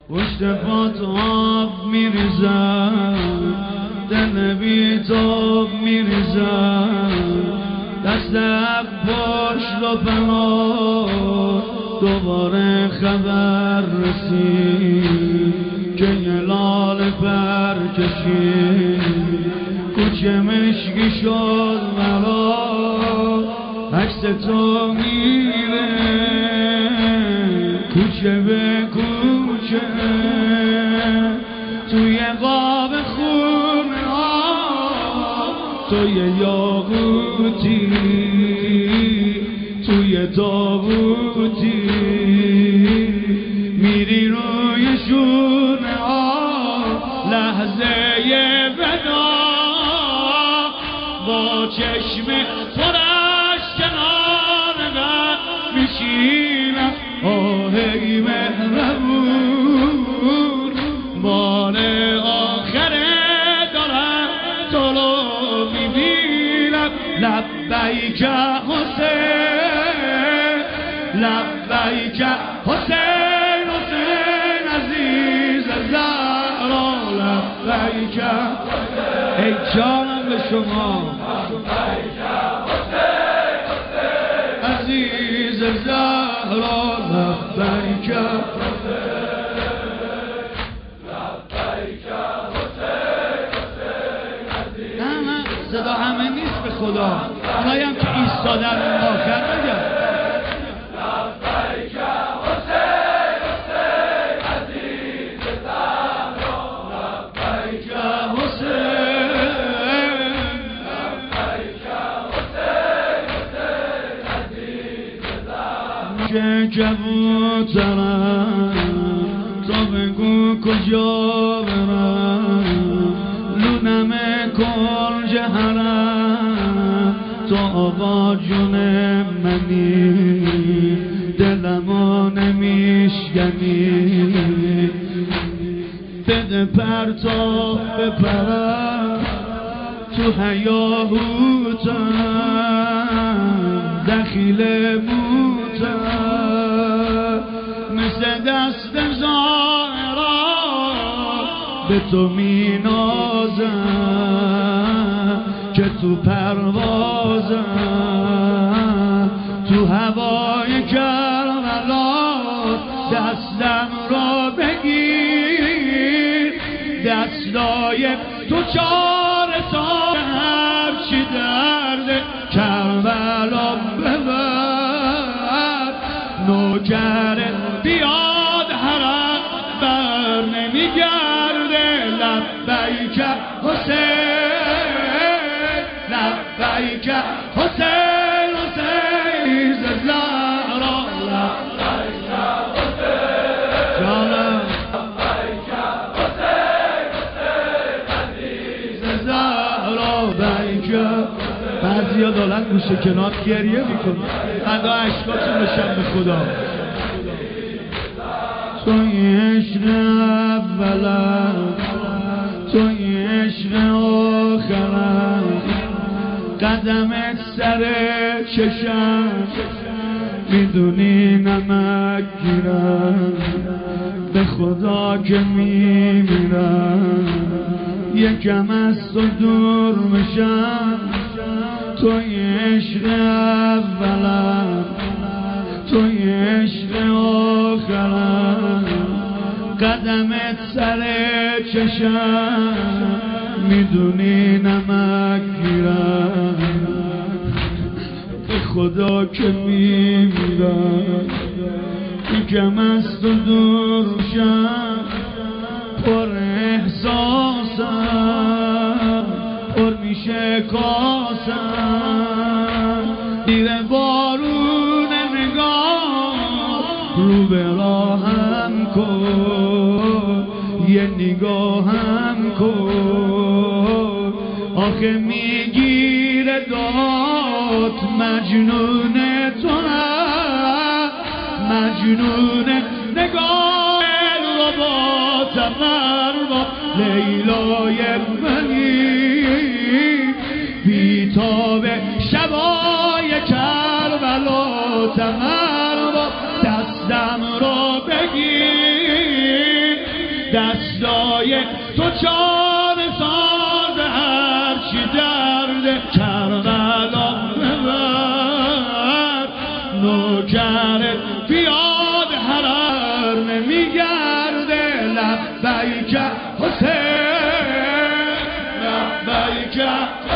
پشت پات آب میریزم، دل بیتاب میریزم، دست عباس رو پناه دوباره خبر رسید که یه لاله پر کشید. کوچه مشکی شد مرا، عکس تو میره کوچه به کوچه، توی قاب خونه ها توی یاقوتی، توی تابوتی، میری روی شونه ها لحظه ودا، با چشم پرش کنار من میشینم. آهی مهربون بار آخره دارم تو رو میبینم. لبیک حسین، لبیک حسین، حسین عزیز زهرا، لبیک ای جانم به شما عزیز زهرا، لبیک نه صدا همه نیست به خدا، اونایی که ایستادن اون آخر بگم لبیک حسین، حسین عزیز زهرا، لبیک حسین، لبیک حسین، حسین عزیز زهرا. که کبوترم تو بگو کجا برم، لونم کنج حرم تو آقا جون منی، دلمو نمیشکنی. بده پر تا بپرم تو هیاهوتم، دخیل موتم مثل دست زهرا به تو می نازم که تو پروازم. تو هوای کربلا دستم را بگیر، دستای تو چاره تا هرچی درد کربلا ببر. نوکر بیاد حرم بر نمیگرده، لبیک حسین، لبیک حسین، حسین زهرا، لبیک حسین جانم، لبیک حسین، حسین عزیز زهرا، لبیک. بعضیا دارن گوشه کنار گریه میکنن، خدا عشقاتون بشن به خدا. توی عشق اولم توی عشق آخرم، قدمت سر چشم میدونی نمک گیرم، به خدا که میمیرم یکم از تو دور میشم. توی عشق اولم توی عشق آخرم، قدمت سر چشم میدونی نمک گیرم، به خدا که میمیرم یکم از تو دور شم. پر احساسم پر میشه کاسم، دیره بارون نگاه رو به راهم کن، یه نگاهم کن. آخه میگیره داد مجنون تو هم، مجنون نگاه رو با تمر با لیلای منی، بیتاب شبای کربلا تمر با دستم رو بگیر، دستای تو جان ساز هرچی درد کربلا ببر نوکرت بیاد هرار نمیگرده لبیک حسین لبیک